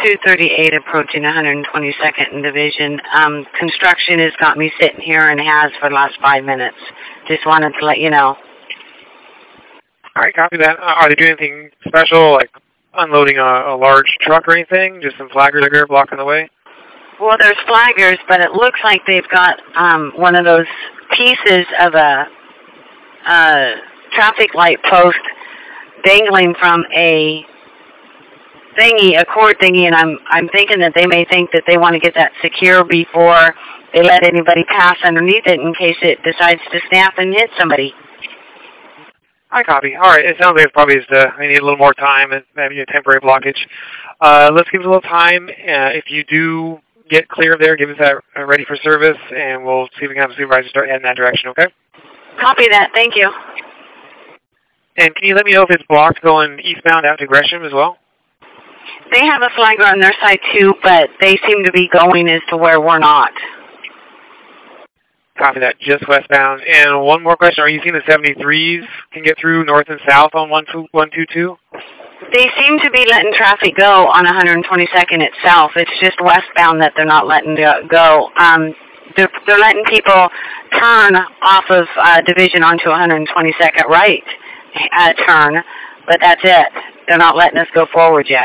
238 approaching 122nd and Division. Construction has got me sitting here and has for the last 5 minutes. Just wanted to let you know. All right, copy that. Are they doing anything special, like unloading a large truck or anything? Just some flaggers that are blocking the way? Well, there's flaggers, but it looks like they've got one of those pieces of a traffic light post dangling from a thingy, a cord thingy, and I'm thinking that they may think that they want to get that secure before they let anybody pass underneath it in case it decides to snap and hit somebody. I copy. All right, it sounds like it's probably just they need a little more time and maybe a temporary blockage. Let's give it a little time. If you do get clear of there, give us that ready for service, and we'll see if we can have a supervisor start heading that direction, okay? Copy that. Thank you. And can you let me know if it's blocked going eastbound out to Gresham as well? They have a flagger on their side too, but they seem to be going as to where we're not. Copy that, just westbound. And one more question, are you seeing the 73s can get through north and south on 122? They seem to be letting traffic go on 122nd itself. It's just westbound that they're not letting go. They're letting people turn off of Division onto 122nd right turn, but that's it. They're not letting us go forward yet.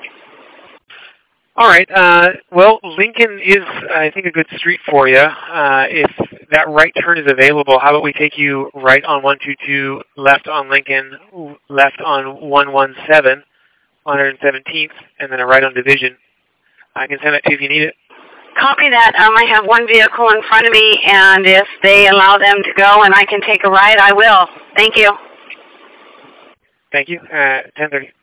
All right. Well, Lincoln is, I think, a good street for you. If that right turn is available, how about we take you right on 122, left on Lincoln, left on 117, 117th, and then a right on Division. I can send that to you if you need it. Copy that. I have one vehicle in front of me, and if they allow them to go and I can take a ride, I will. Thank you. Thank you. 10:30.